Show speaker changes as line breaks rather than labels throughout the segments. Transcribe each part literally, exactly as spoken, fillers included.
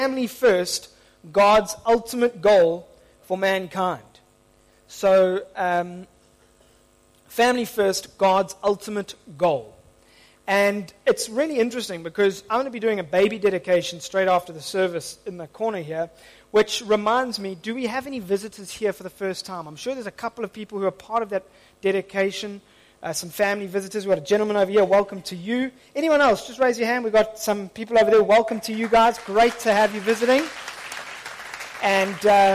family first, God's ultimate goal for mankind. So, um, family first, God's ultimate goal. And it's really interesting because I'm going to be doing a baby dedication straight after the service in the corner here, which reminds me, do we have any visitors here for the first time? I'm sure there's a couple of people who are part of that dedication, uh, some family visitors. We've got a gentleman over here, welcome to you. Anyone else, just raise your hand. We've got some people over there, welcome to you guys. Great to have you visiting. And uh,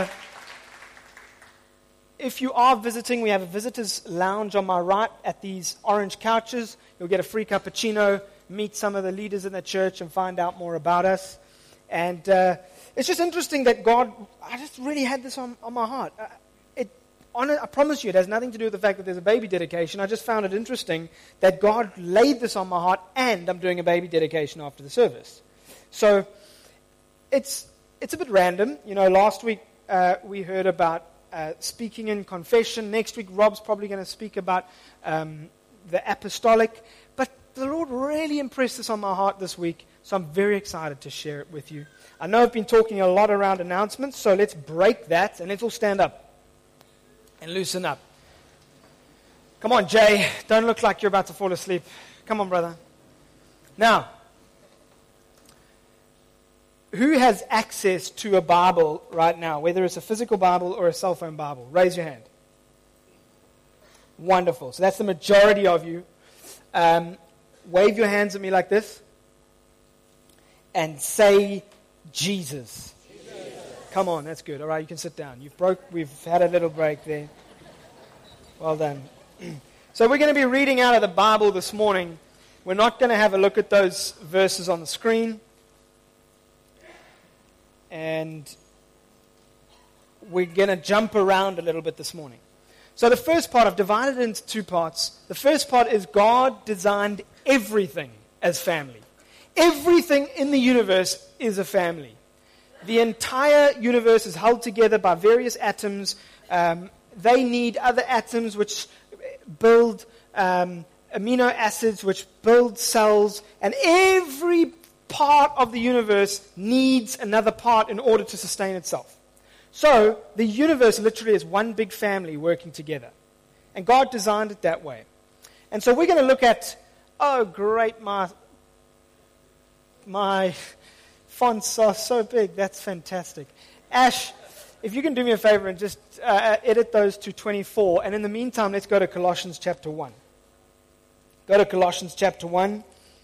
if you are visiting, we have a visitor's lounge on my right at these orange couches. You'll get a free cappuccino, meet some of the leaders in the church, and find out more about us. And uh, it's just interesting that God, I just really had this on, on my heart. Uh, it, on it, I promise you, it has nothing to do with the fact that there's a baby dedication. I just found it interesting that God laid this on my heart, and I'm doing a baby dedication after the service. So it's it's a bit random. You know, last week uh, we heard about uh, speaking in confession. Next week, Rob's probably going to speak about um, the apostolic. But the Lord really impressed this on my heart this week, so I'm very excited to share it with you. I know I've been talking a lot around announcements, so let's break that and let's all stand up and loosen up. Come on, Jay. Don't look like you're about to fall asleep. Come on, brother. Now, who has access to a Bible right now, whether it's a physical Bible or a cell phone Bible? Raise your hand. Wonderful. So that's the majority of you. Um, wave your hands at me like this and say Jesus. Jesus. Come on, that's good. All right, you can sit down. You've broke. We've had a little break there. Well done. So we're going to be reading out of the Bible this morning. We're not going to have a look at those verses on the screen. And we're going to jump around a little bit this morning. So the first part, I've divided it into two parts. The first part is God designed everything as family. Everything in the universe is a family. The entire universe is held together by various atoms. Um, they need other atoms which build um, amino acids, which build cells. And every part of the universe needs another part in order to sustain itself. So the universe literally is one big family working together. And God designed it that way. And so we're going to look at, oh great, my, my fonts are so big. That's fantastic. Ash, if you can do me a favor and just uh, edit those to twenty-four. And in the meantime, let's go to Colossians chapter one. Go to Colossians chapter one.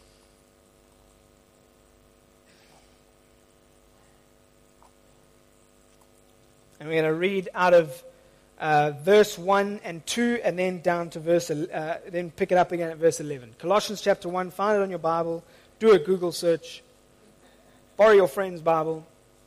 And we're going to read out of uh, verse one and two, and then down to verse, uh, then pick it up again at verse eleven. Colossians chapter one, find it on your Bible, do a Google search, borrow your friend's Bible,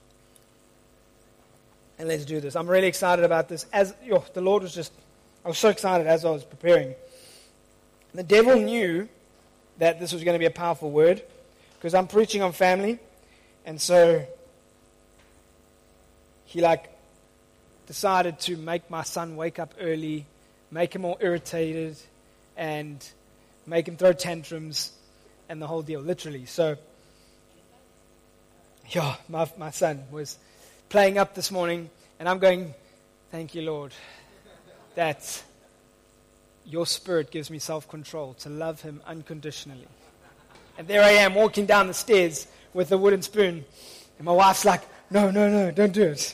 and let's do this. I'm really excited about this. As yo, the Lord was just, I was so excited as I was preparing. The devil knew that this was going to be a powerful word, because I'm preaching on family, and so he like, decided to make my son wake up early, make him all irritated, and make him throw tantrums, and the whole deal, literally. So, yeah, my my son was playing up this morning, and I'm going, thank you, Lord, that your spirit gives me self-control to love him unconditionally. And there I am, walking down the stairs with a wooden spoon, and my wife's like, no, no, no, don't do it.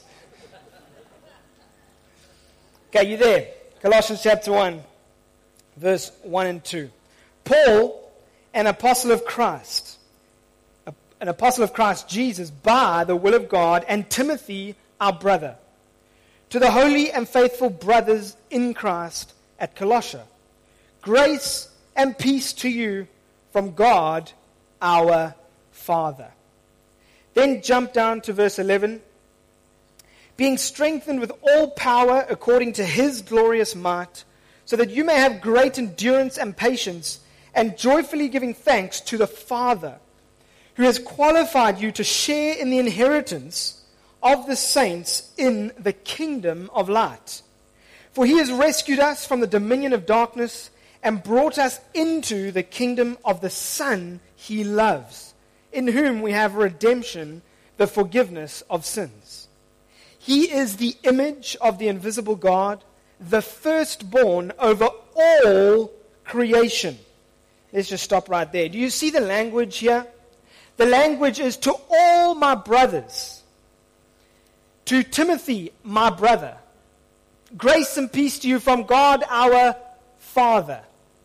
Okay, you there? Colossians chapter one, verse one and two. Paul, an apostle of Christ, an apostle of Christ Jesus, by the will of God, and Timothy, our brother, to the holy and faithful brothers in Christ at Colossia, grace and peace to you from God, our Father. Then jump down to verse eleven. Being strengthened with all power according to his glorious might, so that you may have great endurance and patience, and joyfully giving thanks to the Father, who has qualified you to share in the inheritance of the saints in the kingdom of light. For he has rescued us from the dominion of darkness and brought us into the kingdom of the Son he loves, in whom we have redemption, the forgiveness of sins. He is the image of the invisible God, the firstborn over all creation. Let's just stop right there. Do you see the language here? The language is to all my brothers. To Timothy, my brother. Grace and peace to you from God our Father.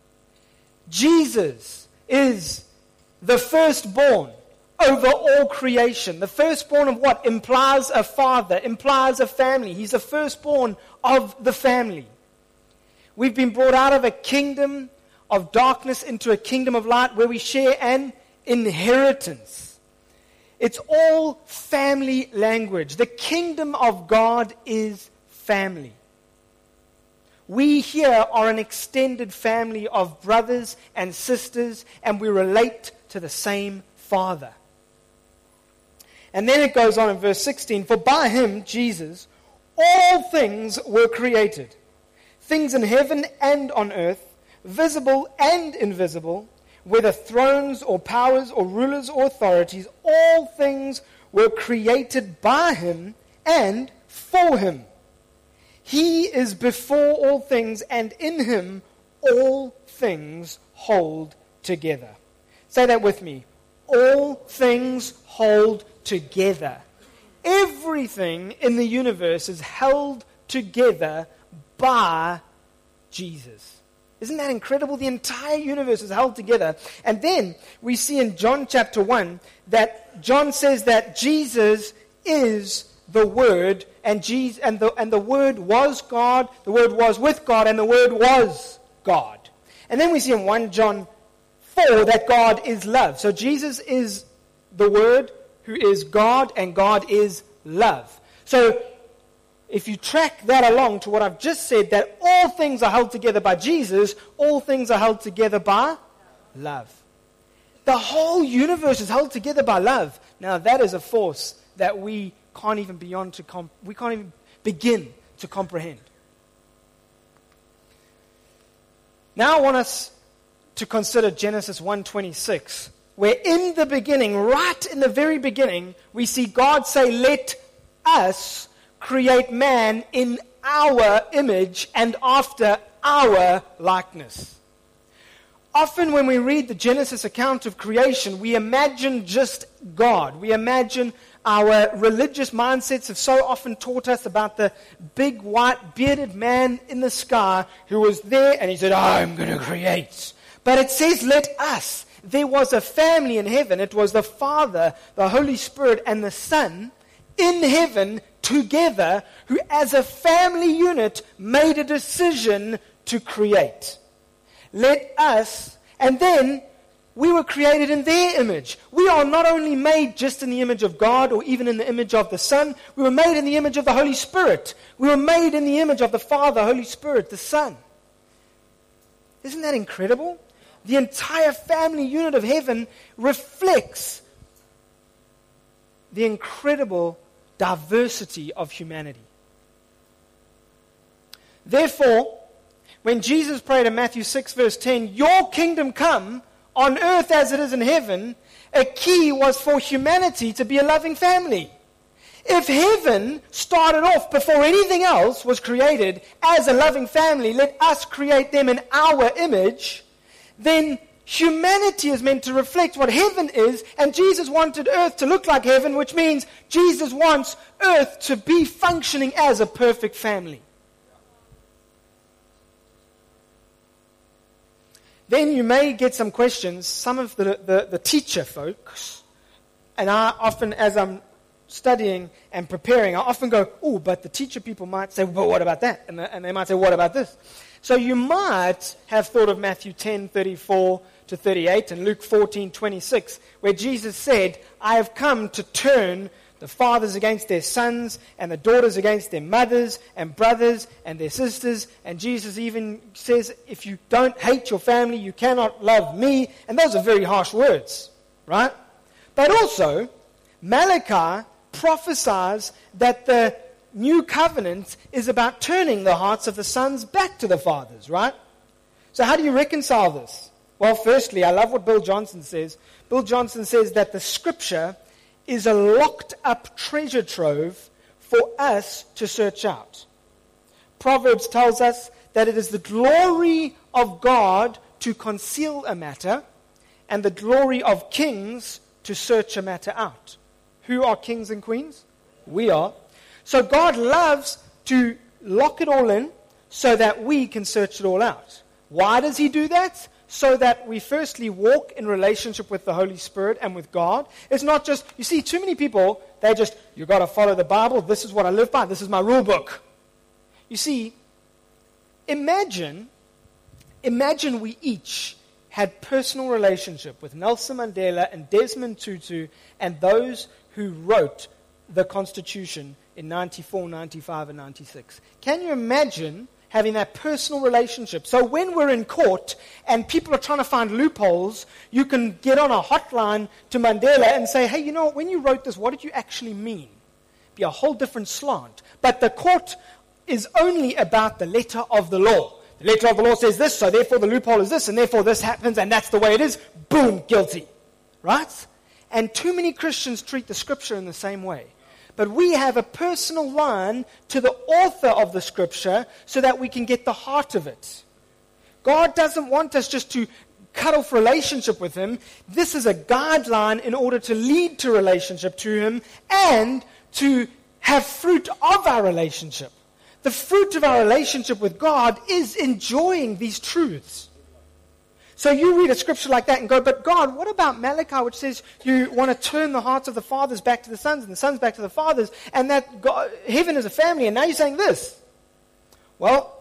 Jesus is the firstborn over all creation. The firstborn of what? Implies a father, implies a family. He's the firstborn of the family. We've been brought out of a kingdom of darkness into a kingdom of light where we share an inheritance. It's all family language. The kingdom of God is family. We here are an extended family of brothers and sisters, and we relate to the same Father. And then it goes on in verse sixteen, for by him, Jesus, all things were created, things in heaven and on earth, visible and invisible, whether thrones or powers or rulers or authorities, all things were created by him and for him. He is before all things, and in him all things hold together. Say that with me. All things hold together. Everything in the universe is held together by Jesus. Isn't that incredible? The entire universe is held together. And then we see in John chapter one that John says that Jesus is the Word, and Jesus, and the and the Word was God, the Word was with God, and the Word was God. And then we see in First John four that God is love. So Jesus is the Word, who is God, and God is love. So if you track that along to what I've just said, that all things are held together by Jesus, all things are held together by love. The whole universe is held together by love. Now that is a force that we can't even beyond to comp- we can't even begin to comprehend. Now I want us to consider Genesis one twenty-six, where in the beginning, right in the very beginning, we see God say, "Let us create man in our image and after our likeness." Often when we read the Genesis account of creation, we imagine just God. We imagine our religious mindsets have so often taught us about the big white bearded man in the sky who was there and he said, "I'm going to create." But it says, "Let us." There was a family in heaven. It was the Father, the Holy Spirit, and the Son in heaven together, who as a family unit made a decision to create. Let us, and then we were created in their image. We are not only made just in the image of God or even in the image of the Son, we were made in the image of the Holy Spirit. We were made in the image of the Father, Holy Spirit, the Son. Isn't that incredible? The entire family unit of heaven reflects the incredible diversity of humanity. Therefore, when Jesus prayed in Matthew six verse ten, "Your kingdom come on earth as it is in heaven," a key was for humanity to be a loving family. If heaven started off before anything else was created as a loving family, let us create them in our image, then humanity is meant to reflect what heaven is, and Jesus wanted earth to look like heaven, which means Jesus wants earth to be functioning as a perfect family. Then you may get some questions, some of the, the, the teacher folks, and I often, as I'm studying and preparing, I often go, "Oh, but the teacher people might say, well, what about that?" And, the, and they might say, "What about this?" So you might have thought of Matthew ten thirty-four to thirty-eight and Luke fourteen twenty-six, where Jesus said, "I have come to turn the fathers against their sons, and the daughters against their mothers, and brothers and their sisters." And Jesus even says, "If you don't hate your family, you cannot love me." And those are very harsh words, right? But also, Malachi prophesies that the new covenant is about turning the hearts of the sons back to the fathers, right? So how do you reconcile this? Well, firstly, I love what Bill Johnson says. Bill Johnson says that the scripture is a locked up treasure trove for us to search out. Proverbs tells us that it is the glory of God to conceal a matter and the glory of kings to search a matter out. Who are kings and queens? We are. So God loves to lock it all in so that we can search it all out. Why does he do that? So that we firstly walk in relationship with the Holy Spirit and with God. It's not just, you see, too many people, they just, you got to follow the Bible. This is what I live by. This is my rule book. You see, imagine, imagine we each had personal relationship with Nelson Mandela and Desmond Tutu and those who wrote the Constitution in ninety-four, ninety-five, and ninety-six. Can you imagine having that personal relationship? So when we're in court and people are trying to find loopholes, you can get on a hotline to Mandela and say, hey, you know what, when you wrote this, what did you actually mean? Be a whole different slant. But the court is only about the letter of the law. The letter of the law says this, so therefore the loophole is this, and therefore this happens, and that's the way it is. Boom, guilty. Right? And too many Christians treat the Scripture in the same way. But we have a personal line to the author of the Scripture so that we can get the heart of it. God doesn't want us just to cut off relationship with Him. This is a guideline in order to lead to relationship to Him and to have fruit of our relationship. The fruit of our relationship with God is enjoying these truths. So you read a scripture like that and go, but God, what about Malachi, which says you want to turn the hearts of the fathers back to the sons and the sons back to the fathers, and that God, heaven is a family, and now you're saying this? Well,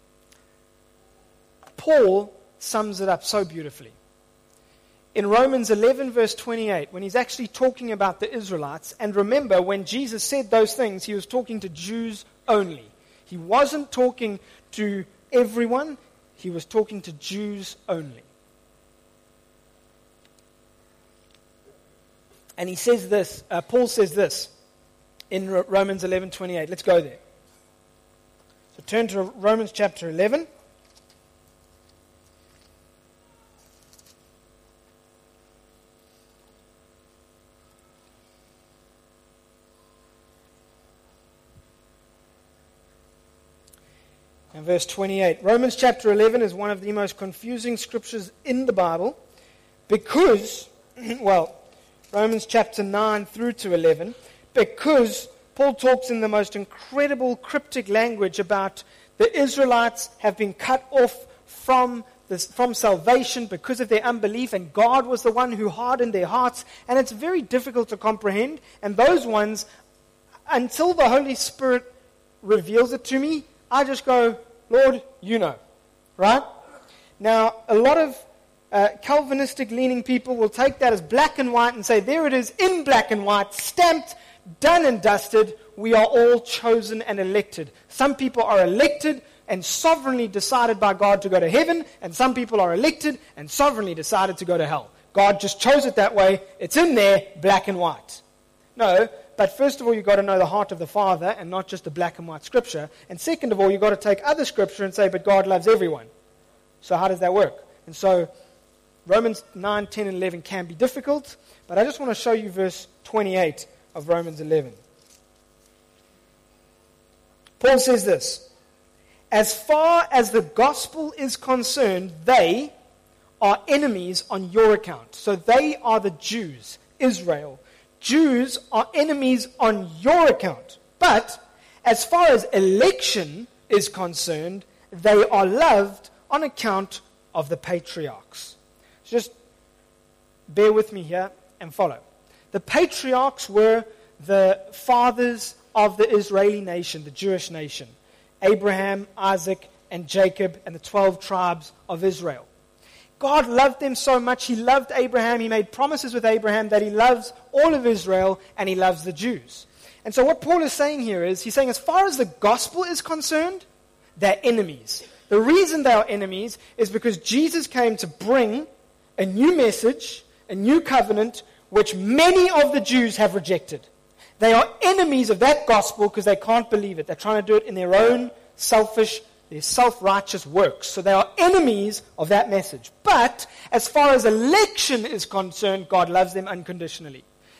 Paul sums it up so beautifully. In Romans eleven, verse twenty-eight, when he's actually talking about the Israelites, and remember, when Jesus said those things, he was talking to Jews only. He wasn't talking to everyone. He was talking to Jews only. And he says this, uh, Paul says this in Romans eleven twenty-eight. Let's go there. So turn to Romans chapter eleven. And verse twenty-eight. Romans chapter eleven is one of the most confusing scriptures in the Bible because, well, Romans chapter nine through to eleven, because Paul talks in the most incredible cryptic language about the Israelites have been cut off from this, from salvation because of their unbelief, and God was the one who hardened their hearts, and it's very difficult to comprehend. And those ones, until the Holy Spirit reveals it to me, I just go, Lord, you know, right? Now, a lot of uh, Calvinistic-leaning people will take that as black and white and say, there it is in black and white, stamped, done and dusted, we are all chosen and elected. Some people are elected and sovereignly decided by God to go to heaven, and some people are elected and sovereignly decided to go to hell. God just chose it that way. It's in there, black and white. No, but first of all, you've got to know the heart of the Father and not just the black and white scripture. And second of all, you've got to take other scripture and say, but God loves everyone. So how does that work? And so Romans nine, ten, and eleven can be difficult, but I just want to show you verse twenty-eight of Romans eleven. Paul says this, as far as the gospel is concerned, they are enemies on your account. So they are the Jews, Israel. Jews are enemies on your account. But as far as election is concerned, they are loved on account of the patriarchs. Just bear with me here and follow. The patriarchs were the fathers of the Israeli nation, the Jewish nation. Abraham, Isaac, and Jacob, and the twelve tribes of Israel. God loved them so much. He loved Abraham. He made promises with Abraham that he loves all of Israel and he loves the Jews. And so what Paul is saying here is, he's saying as far as the gospel is concerned, they're enemies. The reason they are enemies is because Jesus came to bring a new message, a new covenant, which many of the Jews have rejected. They are enemies of that gospel because they can't believe it. They're trying to do it in their own selfish, their self-righteous works. So they are enemies of that message. But as far as election is concerned, God loves them unconditionally.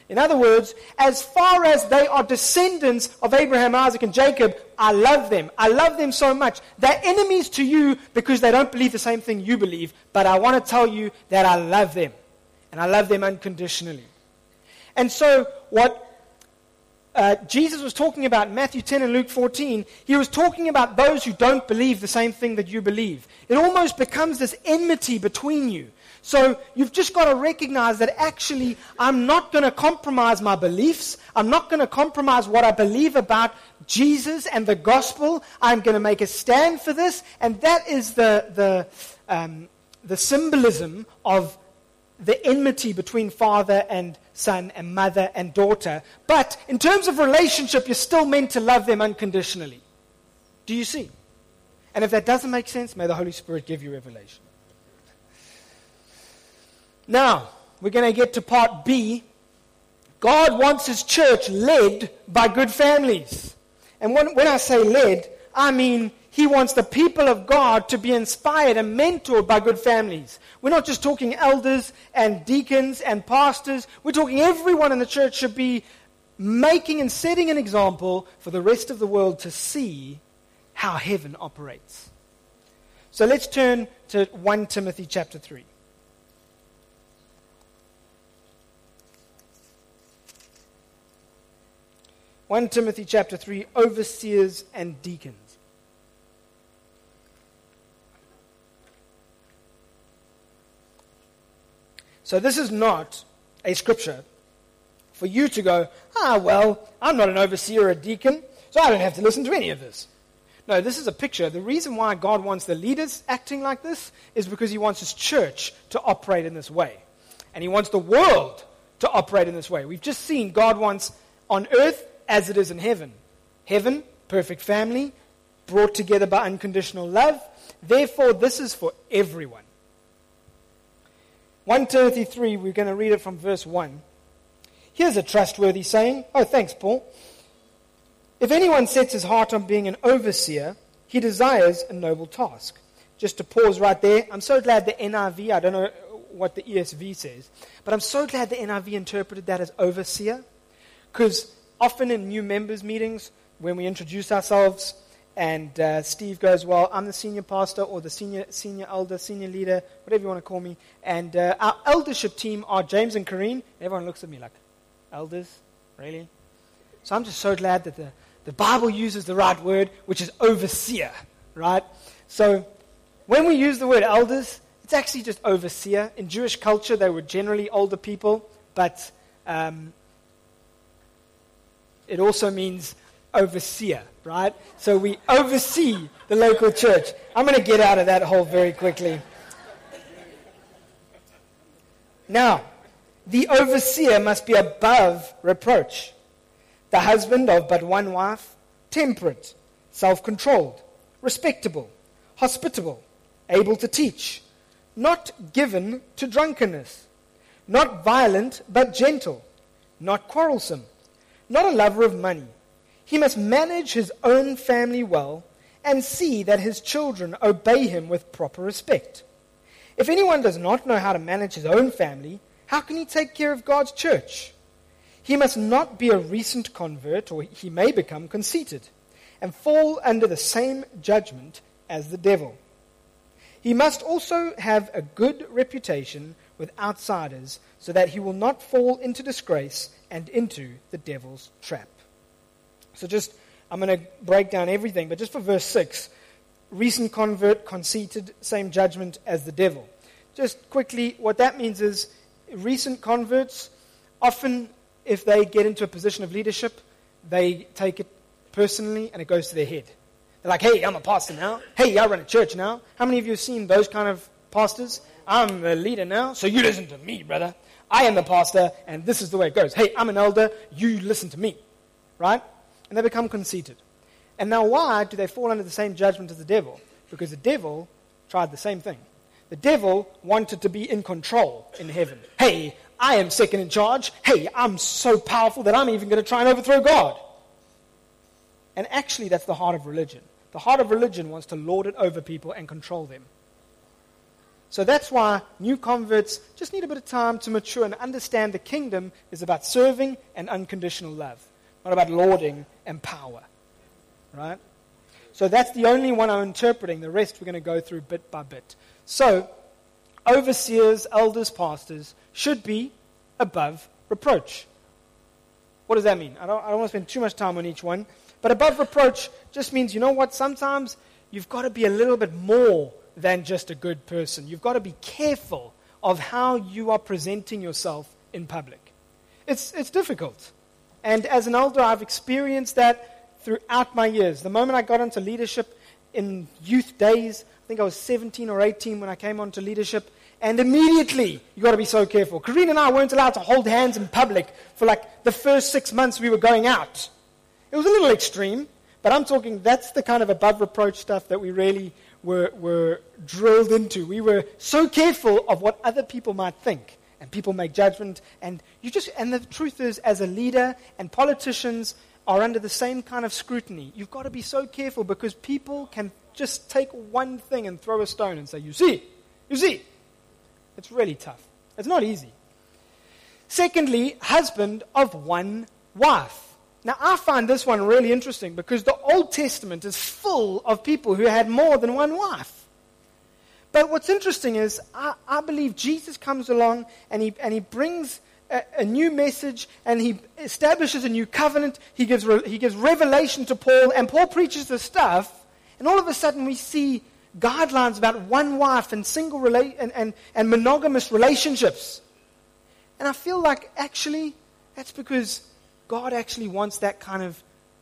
In other words, as far as they are descendants of Abraham, Isaac, and Jacob, I love them. I love them so much. They're enemies to you because they don't believe the same thing you believe. But I want to tell you that I love them. And I love them unconditionally. And so what uh, Jesus was talking about in Matthew ten and Luke fourteen, he was talking about those who don't believe the same thing that you believe. It almost becomes this enmity between you. So you've just got to recognize that actually I'm not going to compromise my beliefs. I'm not going to compromise what I believe about Jesus and the gospel. I'm going to make a stand for this. And that is the the um, the symbolism of the enmity between father and son and mother and daughter. But in terms of relationship, you're still meant to love them unconditionally. Do you see? And if that doesn't make sense, may the Holy Spirit give you revelation. Now, we're going to get to part B. God wants his church led by good families. And when, when I say led, I mean he wants the people of God to be inspired and mentored by good families. We're not just talking elders and deacons and pastors. We're talking everyone in the church should be making and setting an example for the rest of the world to see how heaven operates. So let's turn to First Timothy chapter three. First Timothy chapter three, overseers and deacons. So this is not a scripture for you to go, ah, well, I'm not an overseer or a deacon, so I don't have to listen to any of this. No, this is a picture. The reason why God wants the leaders acting like this is because he wants his church to operate in this way. And he wants the world to operate in this way. We've just seen God wants on earth as it is in heaven. Heaven, perfect family, brought together by unconditional love. Therefore, this is for everyone. First Timothy three, we're going to read it from verse one. Here's a trustworthy saying. Oh, thanks, Paul. If anyone sets his heart on being an overseer, he desires a noble task. Just to pause right there, I'm so glad the N I V, I don't know what the E S V says, but I'm so glad the N I V interpreted that as overseer, because often in new members meetings, when we introduce ourselves, and uh, Steve goes, well, I'm the senior pastor or the senior senior elder, senior leader, whatever you want to call me. And uh, our eldership team are James and Kareen. Everyone looks at me like, elders? Really? So I'm just so glad that the, the Bible uses the right word, which is overseer, right? So when we use the word elders, it's actually just overseer. In Jewish culture, they were generally older people, but um, it also means overseer, right? So we oversee the local church. I'm going to get out of that hole very quickly. Now, the overseer must be above reproach, the husband of but one wife, temperate, self-controlled, respectable, hospitable, able to teach, not given to drunkenness, not violent but gentle, not quarrelsome, not a lover of money. He must manage his own family well and see that his children obey him with proper respect. If anyone does not know how to manage his own family, how can he take care of God's church? He must not be a recent convert, or he may become conceited and fall under the same judgment as the devil. He must also have a good reputation with outsiders so that he will not fall into disgrace and into the devil's trap. So just, I'm going to break down everything, but just for verse six, recent convert, conceited, same judgment as the devil. Just quickly, what that means is recent converts, often if they get into a position of leadership, they take it personally and it goes to their head. They're like, hey, I'm a pastor now. Hey, I run a church now. How many of you have seen those kind of pastors? I'm the leader now, so you listen to me, brother. I am the pastor, and this is the way it goes. Hey, I'm an elder, you listen to me. Right? And they become conceited. And now why do they fall under the same judgment as the devil? Because the devil tried the same thing. The devil wanted to be in control in heaven. Hey, I am second in charge. Hey, I'm so powerful that I'm even going to try and overthrow God. And actually, that's the heart of religion. The heart of religion wants to lord it over people and control them. So that's why new converts just need a bit of time to mature and understand the kingdom is about serving and unconditional love, not about lauding and power. Right? So that's the only one I'm interpreting. The rest we're going to go through bit by bit. So, overseers, elders, pastors should be above reproach. What does that mean? I don't, I don't want to spend too much time on each one. But above reproach just means, you know what, sometimes you've got to be a little bit more than just a good person. You've got to be careful of how you are presenting yourself in public. It's, it's difficult. And as an elder, I've experienced that throughout my years. The moment I got into leadership in youth days, I think I was seventeen or eighteen when I came onto leadership, and immediately, you got to be so careful. Karina and I weren't allowed to hold hands in public for like the first six months we were going out. It was a little extreme, but I'm talking, that's the kind of above reproach stuff that we really were, were drilled into. We were so careful of what other people might think, and people make judgment, and you just, and the truth is, as a leader, and politicians are under the same kind of scrutiny. You've got to be so careful because people can just take one thing and throw a stone and say, you see, you see. It's really tough. It's not easy. Secondly, husband of one wife. Now, I find this one really interesting because the Old Testament is full of people who had more than one wife. But what's interesting is I, I believe Jesus comes along and he, and he brings A, a new message, and he establishes a new covenant. He gives re, he gives revelation to Paul, and Paul preaches the stuff, and all of a sudden we see guidelines about one wife and single rela- and, and, and monogamous relationships. And I feel like actually that's because God actually wants that kind of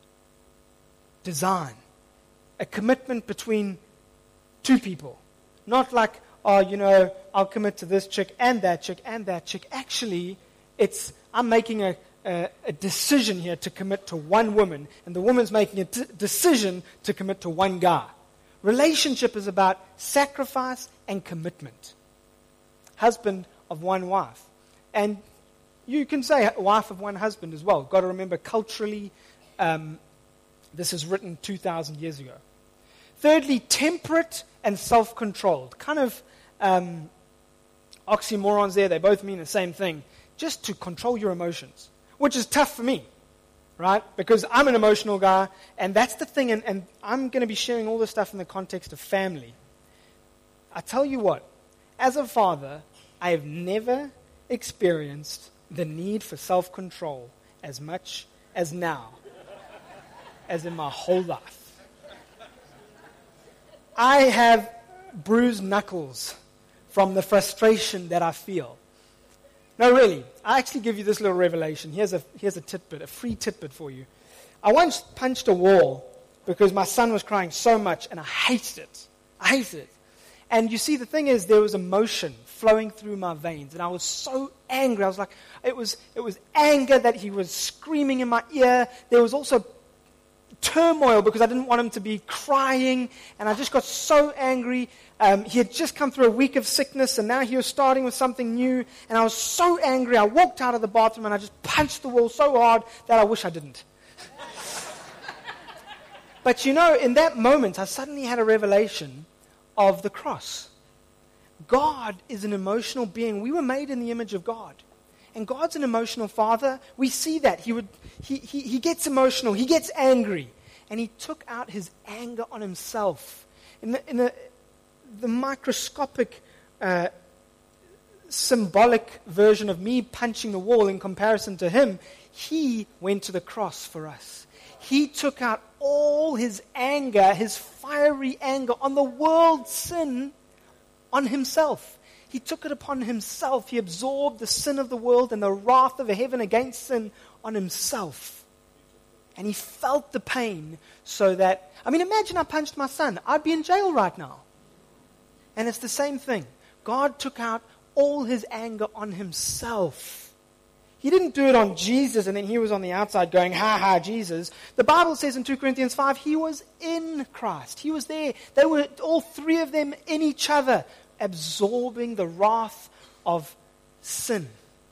design, a commitment between two people, not like, oh, you know, I'll commit to this chick and that chick and that chick. Actually, it's I'm making a, a, a decision here to commit to one woman, and the woman's making a d- decision to commit to one guy. Relationship is about sacrifice and commitment. Husband of one wife. And you can say wife of one husband as well. Got to remember, culturally, um, this is written two thousand years ago. Thirdly, temperate and self-controlled. Kind of um, oxymorons there. They both mean the same thing. Just to control your emotions, which is tough for me, right? Because I'm an emotional guy, and that's the thing, and, and I'm going to be sharing all this stuff in the context of family. I tell you what, as a father, I have never experienced the need for self-control as much as now, as in my whole life. I have bruised knuckles from the frustration that I feel. No, really. I actually give you this little revelation. Here's a here's a tidbit, a free tidbit for you. I once punched a wall because my son was crying so much, and I hated it. I hated it. And you see, the thing is, there was emotion flowing through my veins, and I was so angry. I was like, it was it was anger that he was screaming in my ear. There was also turmoil because I didn't want him to be crying, and I just got so angry. Um, he had just come through a week of sickness, and now he was starting with something new, and I was so angry. I walked out of the bathroom, and I just punched the wall so hard that I wish I didn't. But you know, in that moment, I suddenly had a revelation of the cross. God is an emotional being. We were made in the image of God. And God's an emotional father. We see that. He would he, he, he gets emotional. He gets angry. And he took out his anger on himself. In the, in the, the microscopic, uh, symbolic version of me punching the wall in comparison to him, he went to the cross for us. He took out all his anger, his fiery anger on the world's sin on himself. He took it upon himself. He absorbed the sin of the world and the wrath of heaven against sin on himself. And he felt the pain so that, I mean, imagine I punched my son. I'd be in jail right now. And it's the same thing. God took out all his anger on himself. He didn't do it on Jesus and then he was on the outside going, ha ha, Jesus. The Bible says in two Corinthians five, he was in Christ. He was there. They were, all three of them, in each other, absorbing the wrath of sin.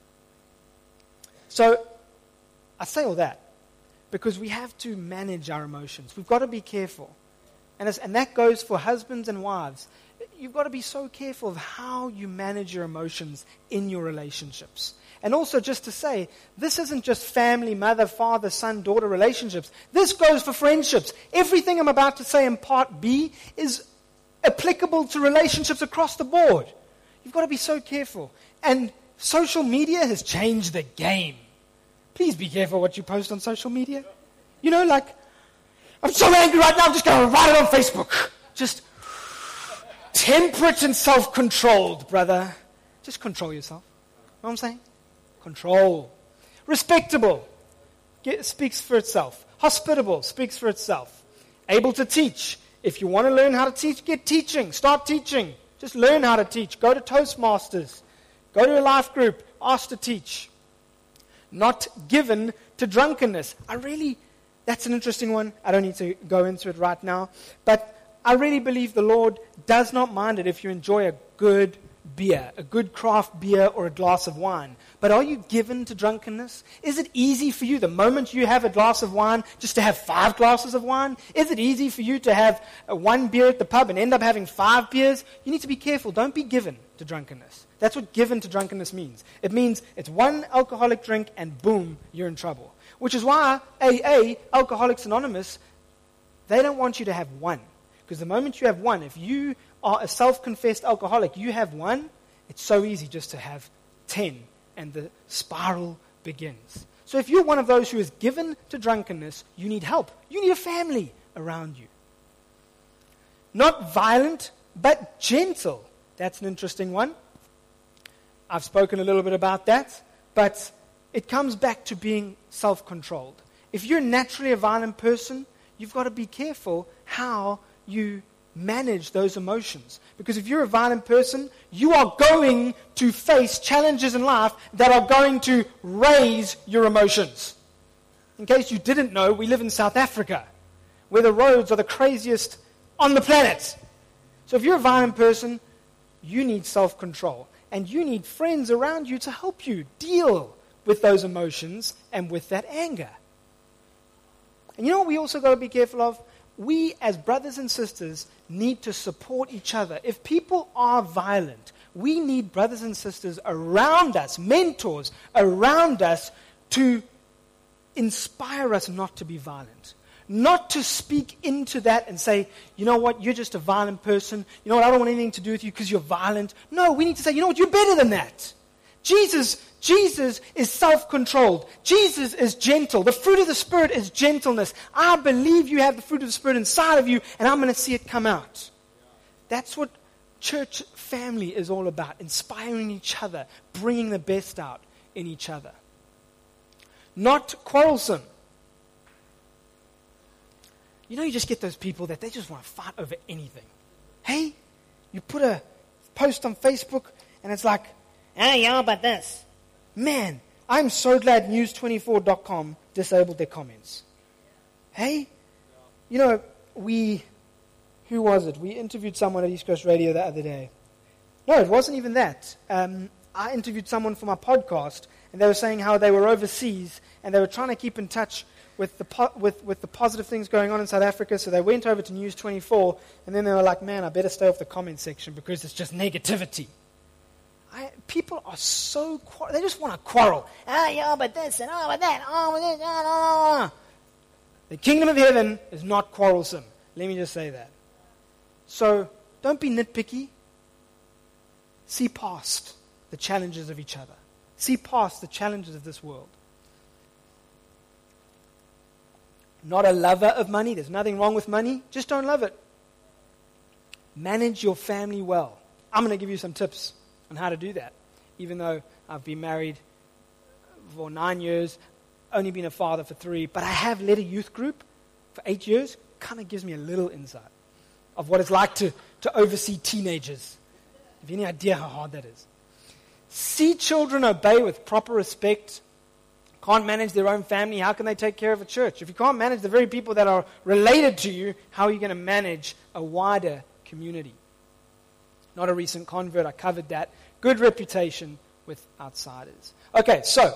So, I say all that because we have to manage our emotions. We've got to be careful. And, and that goes for husbands and wives. you've got to be so careful of how you manage your emotions in your relationships. And also just to say, this isn't just family, mother, father, son, daughter relationships. This goes for friendships. Everything I'm about to say in part B is applicable to relationships across the board. You've got to be so careful. And social media has changed the game. Please be careful what you post on social media. You know, like, I'm so angry right now, I'm just going to write it on Facebook. Just temperate and self-controlled, brother. Just control yourself. You know what I'm saying? Control. Respectable. Get, speaks for itself. Hospitable. Speaks for itself. Able to teach. If you want to learn how to teach, get teaching. Start teaching. Just learn how to teach. Go to Toastmasters. Go to a life group. Ask to teach. Not given to drunkenness. I really, that's an interesting one. I don't need to go into it right now. But I really believe the Lord does not mind it if you enjoy a good beer, a good craft beer or a glass of wine. But are you given to drunkenness? Is it easy for you the moment you have a glass of wine just to have five glasses of wine? Is it easy for you to have uh, one beer at the pub and end up having five beers? You need to be careful. Don't be given to drunkenness. That's what given to drunkenness means. It means it's one alcoholic drink and boom, you're in trouble. Which is why A A, Alcoholics Anonymous, they don't want you to have one. Because the moment you have one, if you are a self-confessed alcoholic, you have one, it's so easy just to have ten, and the spiral begins. So if you're one of those who is given to drunkenness, you need help. You need a family around you. Not violent, but gentle. That's an interesting one. I've spoken a little bit about that, but it comes back to being self-controlled. If you're naturally a violent person, you've got to be careful how you manage those emotions. Because if you're a violent person, you are going to face challenges in life that are going to raise your emotions. In case you didn't know, we live in South Africa, where the roads are the craziest on the planet. So if you're a violent person, you need self-control. And you need friends around you to help you deal with those emotions and with that anger. And you know what we also got to be careful of? We, as brothers and sisters, need to support each other. If people are violent, we need brothers and sisters around us, mentors around us, to inspire us not to be violent. Not to speak into that and say, you know what, you're just a violent person. You know what, I don't want anything to do with you because you're violent. No, we need to say, you know what, you're better than that. Jesus, Jesus is self-controlled. Jesus is gentle. The fruit of the Spirit is gentleness. I believe you have the fruit of the Spirit inside of you, and I'm going to see it come out. That's what church family is all about, inspiring each other, bringing the best out in each other. Not quarrelsome. You know, you just get those people that they just want to fight over anything. Hey, you put a post on Facebook, and it's like, ah, yeah, about this. Man, I'm so glad news twenty-four dot com disabled their comments. Hey, you know, we, who was it? We interviewed someone at East Coast Radio the other day. No, it wasn't even that. Um, I interviewed someone for my podcast, and they were saying how they were overseas, and they were trying to keep in touch with the po- with, with the positive things going on in South Africa, so they went over to News twenty-four, and then they were like, man, I better stay off the comment section because it's just negativity. I, people are so, quar- they just want to quarrel. Ah, yeah, but this, and oh, but that, oh, but this, ah, ah, ah. The kingdom of heaven is not quarrelsome. Let me just say that. So, don't be nitpicky. See past the challenges of each other. See past the challenges of this world. Not a lover of money. There's nothing wrong with money. Just don't love it. Manage your family well. I'm going to give you some tips on how to do that. Even though I've been married for nine years, only been a father for three, but I have led a youth group for eight years. Kind of gives me a little insight of what it's like to, to oversee teenagers. Have you any idea how hard that is? See children obey with proper respect. Can't manage their own family, how can they take care of a church? If you can't manage the very people that are related to you, how are you going to manage a wider community? Not a recent convert, I covered that. Good reputation with outsiders. Okay, so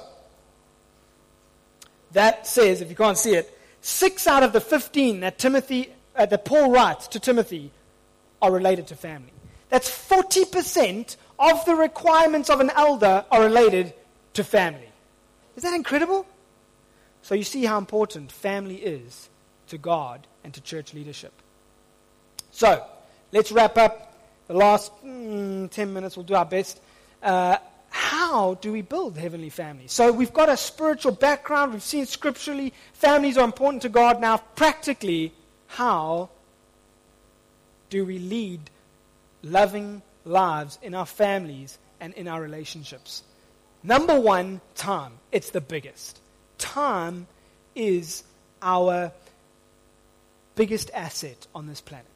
that says, if you can't see it, six out of the fifteen that Timothy, uh, that Paul writes to Timothy are related to family. That's forty percent of the requirements of an elder are related to family. Is that incredible? So you see how important family is to God and to church leadership. So, let's wrap up the last mm, ten minutes. We'll do our best. Uh, how do we build heavenly families? So we've got a spiritual background. We've seen scripturally families are important to God. Now, practically, how do we lead loving lives in our families and in our relationships? Number one, time. It's the biggest. Time is our biggest asset on this planet.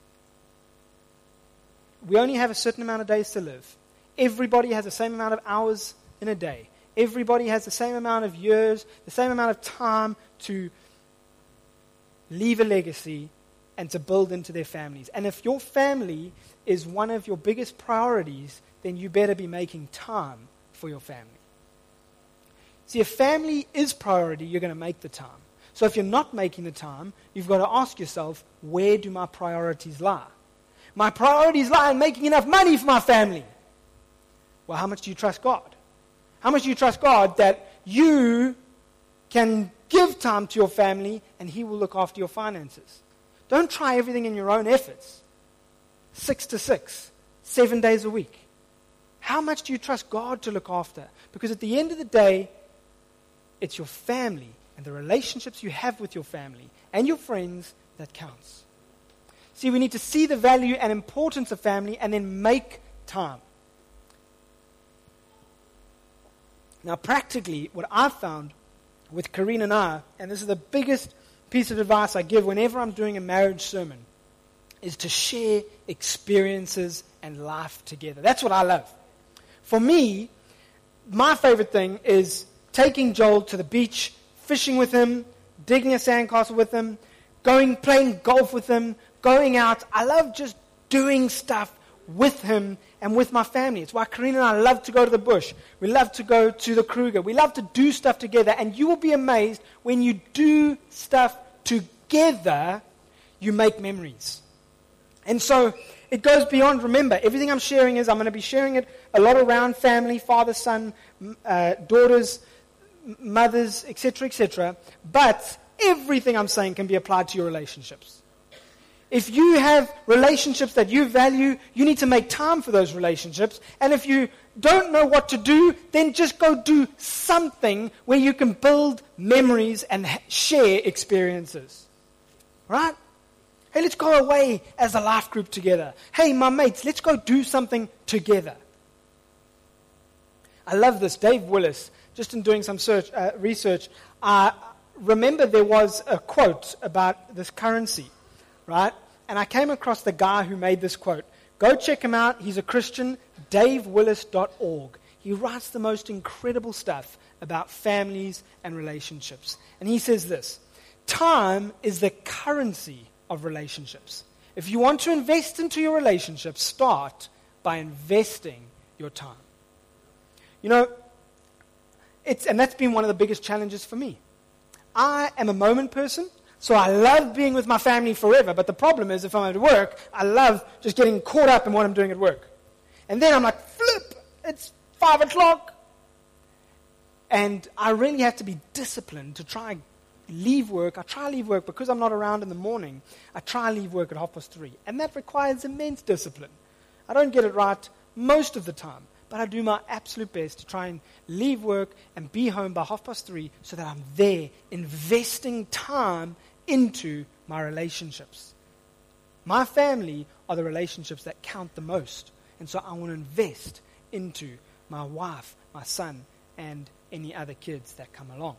We only have a certain amount of days to live. Everybody has the same amount of hours in a day. Everybody has the same amount of years, the same amount of time to leave a legacy and to build into their families. And if your family is one of your biggest priorities, then you better be making time for your family. See, if family is priority, you're going to make the time. So if you're not making the time, you've got to ask yourself, where do my priorities lie? My priorities lie in making enough money for my family. Well, how much do you trust God? How much do you trust God that you can give time to your family and He will look after your finances? Don't try everything in your own efforts. Six to six, seven days a week. How much do you trust God to look after? Because at the end of the day, it's your family and the relationships you have with your family and your friends that counts. See, we need to see the value and importance of family and then make time. Now, practically, what I've found with Karina and I, and this is the biggest piece of advice I give whenever I'm doing a marriage sermon, is to share experiences and life together. That's what I love. For me, my favorite thing is taking Joel to the beach, fishing with him, digging a sandcastle with him, going, playing golf with him, going out. I love just doing stuff with him and with my family. It's why Karina and I love to go to the bush. We love to go to the Kruger. We love to do stuff together. And you will be amazed when you do stuff together, you make memories. And so it goes beyond, remember, everything I'm sharing is, I'm going to be sharing it a lot around family, father, son, uh, daughters, mothers, et cetera, et cetera. But everything I'm saying can be applied to your relationships. If you have relationships that you value, you need to make time for those relationships. And if you don't know what to do, then just go do something where you can build memories and ha- share experiences. Right? Hey, let's go away as a life group together. Hey, my mates, let's go do something together. I love this. Dave Willis, just in doing some search, uh, research, I uh, remember there was a quote about this currency. Right? And I came across the guy who made this quote. Go check him out. He's a Christian, dave willis dot org. He writes the most incredible stuff about families and relationships. And he says this, time is the currency of relationships. If you want to invest into your relationships, start by investing your time. You know, it's and that's been one of the biggest challenges for me. I am a moment person. So I love being with my family forever, but the problem is if I'm at work, I love just getting caught up in what I'm doing at work. And then I'm like, flip, it's five o'clock. And I really have to be disciplined to try and leave work. I try to leave work because I'm not around in the morning. I try to leave work at half past three. And that requires immense discipline. I don't get it right most of the time, but I do my absolute best to try and leave work and be home by half past three so that I'm there investing time into my relationships. My family are the relationships that count the most. And so I want to invest into my wife, my son, and any other kids that come along.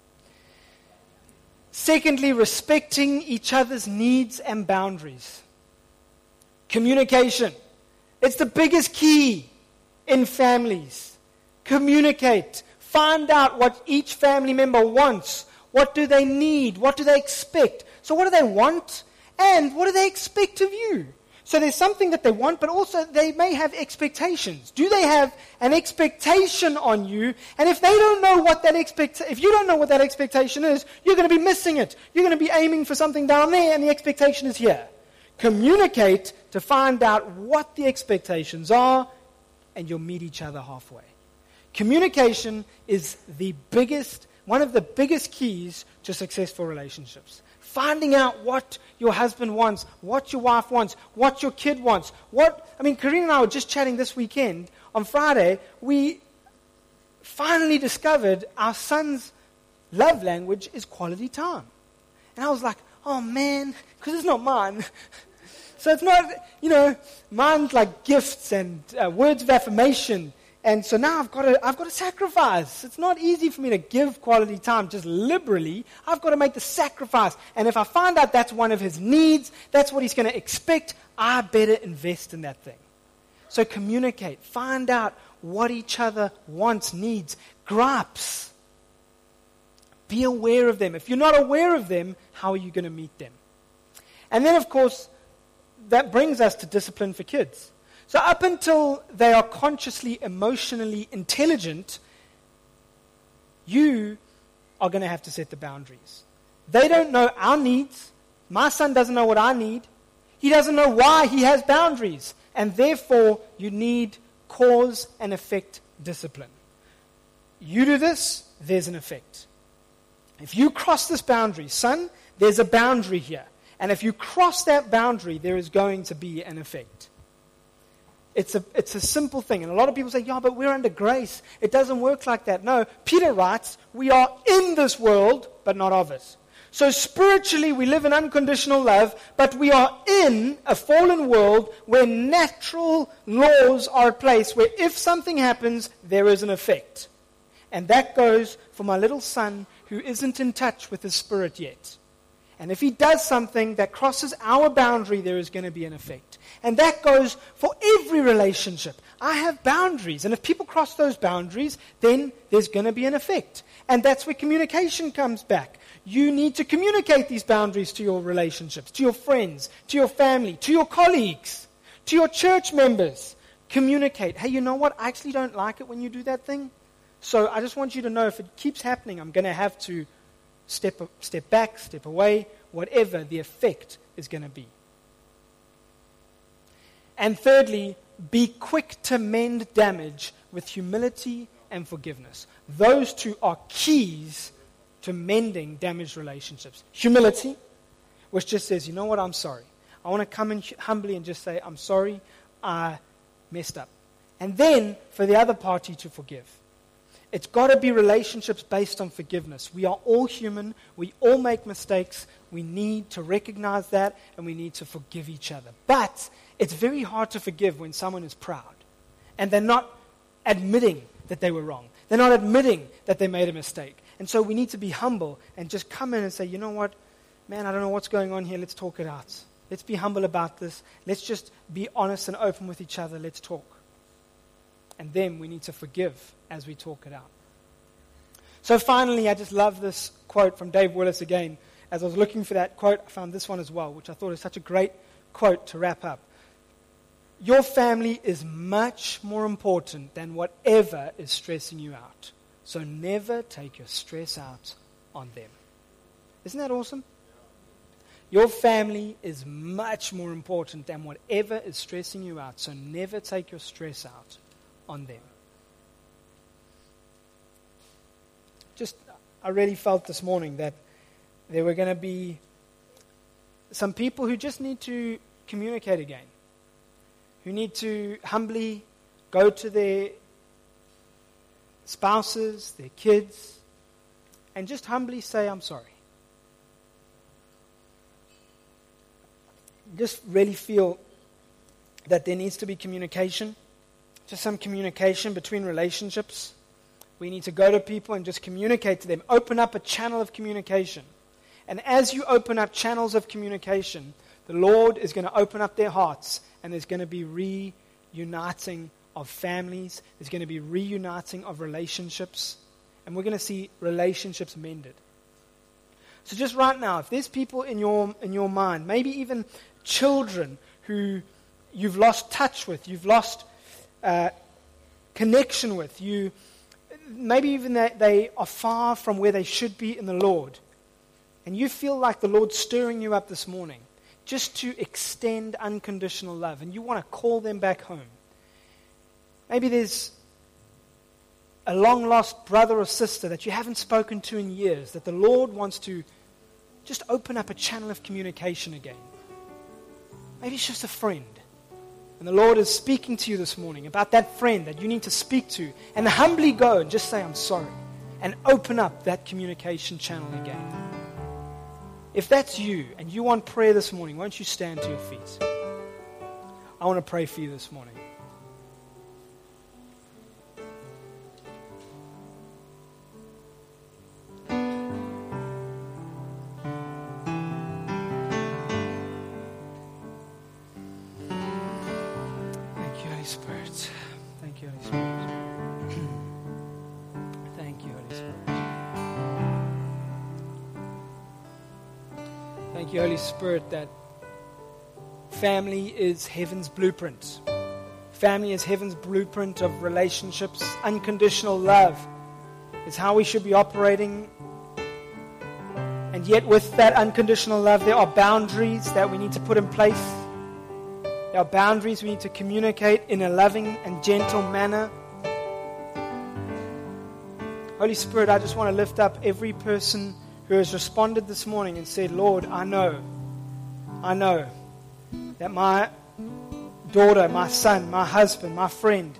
Secondly, respecting each other's needs and boundaries. Communication. It's the biggest key in families. Communicate. Find out what each family member wants. What do they need? What do they expect? So what do they want? And what do they expect of you? So there's something that they want, but also they may have expectations. Do they have an expectation on you? And if they don't know what that expect, if you don't know what that expectation is, you're going to be missing it. You're going to be aiming for something down there, and the expectation is here. Communicate to find out what the expectations are, and you'll meet each other halfway. Communication is the biggest, one of the biggest keys to successful relationships. Finding out what your husband wants, what your wife wants, what your kid wants. What I mean, Karina and I were just chatting this weekend. On Friday, we finally discovered our son's love language is quality time. And I was like, oh man, because it's not mine. So it's not, you know, mine's like gifts and uh, words of affirmation. And so now I've got to, I've got to sacrifice. It's not easy for me to give quality time just liberally. I've got to make the sacrifice. And if I find out that's one of his needs, that's what he's going to expect, I better invest in that thing. So communicate. Find out what each other wants, needs, gripes. Be aware of them. If you're not aware of them, how are you going to meet them? And then, of course, that brings us to discipline for kids. So up until they are consciously, emotionally intelligent, you are going to have to set the boundaries. They don't know our needs. My son doesn't know what I need. He doesn't know why he has boundaries. And therefore, you need cause and effect discipline. You do this, there's an effect. If you cross this boundary, son, there's a boundary here. And if you cross that boundary, there is going to be an effect. It's a, it's a simple thing. And a lot of people say, yeah, but we're under grace. It doesn't work like that. No, Peter writes, we are in this world, but not of it. So spiritually, we live in unconditional love, but we are in a fallen world where natural laws are at place, where if something happens, there is an effect. And that goes for my little son who isn't in touch with his spirit yet. And if he does something that crosses our boundary, there is going to be an effect. And that goes for every relationship. I have boundaries. And if people cross those boundaries, then there's going to be an effect. And that's where communication comes back. You need to communicate these boundaries to your relationships, to your friends, to your family, to your colleagues, to your church members. Communicate. Hey, you know what? I actually don't like it when you do that thing. So I just want you to know if it keeps happening, I'm going to have to step step back, step away, whatever the effect is going to be. And thirdly, be quick to mend damage with humility and forgiveness. Those two are keys to mending damaged relationships. Humility, which just says, you know what, I'm sorry. I want to come in humbly and just say, I'm sorry, I messed up. And then for the other party to forgive. It's got to be relationships based on forgiveness. We are all human. We all make mistakes. We need to recognize that, and we need to forgive each other. But it's very hard to forgive when someone is proud, and they're not admitting that they were wrong. They're not admitting that they made a mistake. And so we need to be humble and just come in and say, you know what, man, I don't know what's going on here. Let's talk it out. Let's be humble about this. Let's just be honest and open with each other. Let's talk. And then we need to forgive as we talk it out. So finally, I just love this quote from Dave Willis again. As I was looking for that quote, I found this one as well, which I thought is such a great quote to wrap up. Your family is much more important than whatever is stressing you out. So never take your stress out on them. Isn't that awesome? Your family is much more important than whatever is stressing you out. So never take your stress out on them. Just, I really felt this morning that there were going to be some people who just need to communicate again, who need to humbly go to their spouses, their kids, and just humbly say, I'm sorry. Just really feel that there needs to be communication, just some communication between relationships. We need to go to people and just communicate to them. Open up a channel of communication. And as you open up channels of communication, the Lord is going to open up their hearts, and there's going to be reuniting of families. There's going to be reuniting of relationships. And we're going to see relationships mended. So just right now, if there's people in your in your mind, maybe even children who you've lost touch with, you've lost uh, connection with, you maybe even that they are far from where they should be in the Lord, and you feel like the Lord's stirring you up this morning just to extend unconditional love, and you want to call them back home. Maybe there's a long-lost brother or sister that you haven't spoken to in years, that the Lord wants to just open up a channel of communication again. Maybe it's just a friend. And the Lord is speaking to you this morning about that friend that you need to speak to, and humbly go and just say, I'm sorry, and open up that communication channel again. If that's you and you want prayer this morning, won't you stand to your feet? I want to pray for you this morning. Spirit. Thank you, Holy Spirit. Thank you, Holy Spirit. Thank you, Holy Spirit, that family is heaven's blueprint. Family is heaven's blueprint of relationships. Unconditional love is how we should be operating. And yet with that unconditional love, there are boundaries that we need to put in place. There are boundaries we need to communicate in a loving and gentle manner. Holy Spirit, I just want to lift up every person who has responded this morning and said, Lord, I know, I know that my daughter, my son, my husband, my friend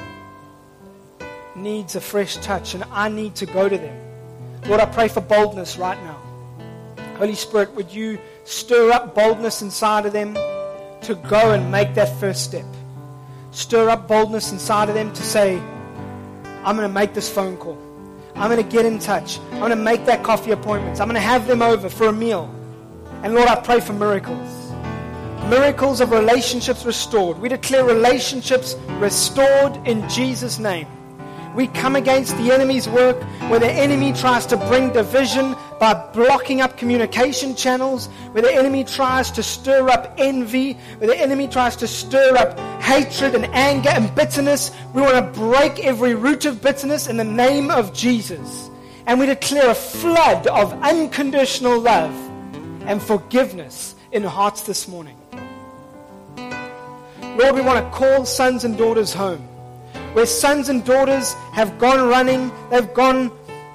needs a fresh touch, and I need to go to them. Lord, I pray for boldness right now. Holy Spirit, would you stir up boldness inside of them to go and make that first step. Stir up boldness inside of them to say, I'm going to make this phone call. I'm going to get in touch. I'm going to make that coffee appointment. I'm going to have them over for a meal. And Lord, I pray for miracles. Miracles of relationships restored. We declare relationships restored in Jesus' name. We come against the enemy's work where the enemy tries to bring division by blocking up communication channels, where the enemy tries to stir up envy, where the enemy tries to stir up hatred and anger and bitterness. We want to break every root of bitterness in the name of Jesus. And we declare a flood of unconditional love and forgiveness in hearts this morning. Lord, we want to call sons and daughters home. Where sons and daughters have gone running, they've gone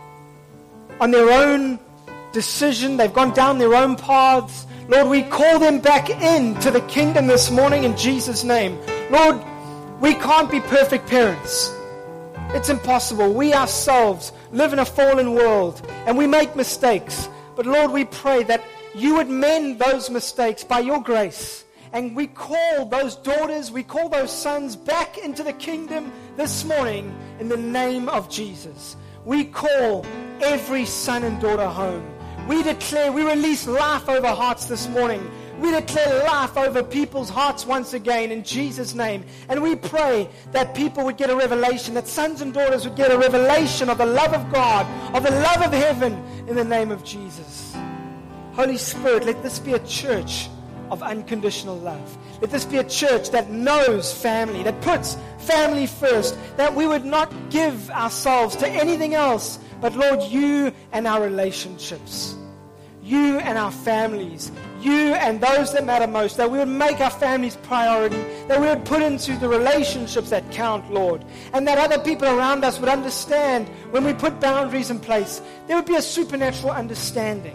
on their own decision, they've gone down their own paths. Lord, we call them back into the kingdom this morning in Jesus' name. Lord, we can't be perfect parents. It's impossible. We ourselves live in a fallen world and we make mistakes. But Lord, we pray that you would mend those mistakes by your grace. And we call those daughters, we call those sons back into the kingdom this morning in the name of Jesus. We call every son and daughter home. We declare, we release life over hearts this morning. We declare life over people's hearts once again in Jesus' name. And we pray that people would get a revelation, that sons and daughters would get a revelation of the love of God, of the love of heaven in the name of Jesus. Holy Spirit, let this be a church of unconditional love. Let this be a church that knows family, that puts family first, that we would not give ourselves to anything else, but Lord, you and our relationships, you and our families, you and those that matter most, that we would make our families priority, that we would put into the relationships that count, Lord, and that other people around us would understand when we put boundaries in place, there would be a supernatural understanding.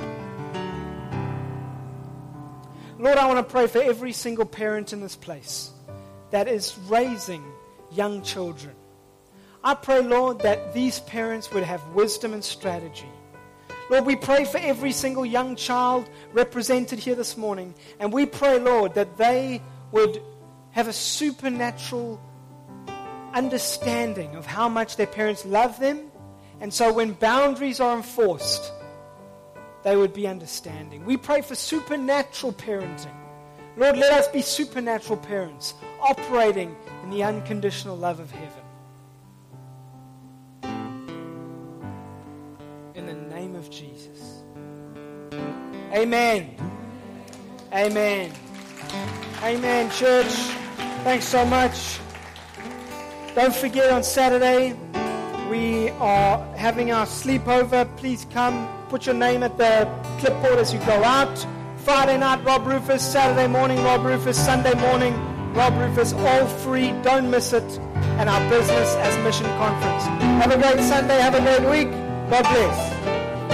Lord, I want to pray for every single parent in this place that is raising young children. I pray, Lord, that these parents would have wisdom and strategy. Lord, we pray for every single young child represented here this morning. And we pray, Lord, that they would have a supernatural understanding of how much their parents love them. And so when boundaries are enforced, they would be understanding. We pray for supernatural parenting. Lord, let us be supernatural parents, operating in the unconditional love of heaven. In the name of Jesus. Amen. Amen. Amen, church. Thanks so much. Don't forget, on Saturday, we are having our sleepover. Please come. Put your name at the clipboard as you go out. Friday night, Rob Rufus. Saturday morning, Rob Rufus. Sunday morning, Rob Rufus. All free. Don't miss it. And our Business as Mission Conference. Have a great Sunday. Have a great week. God bless.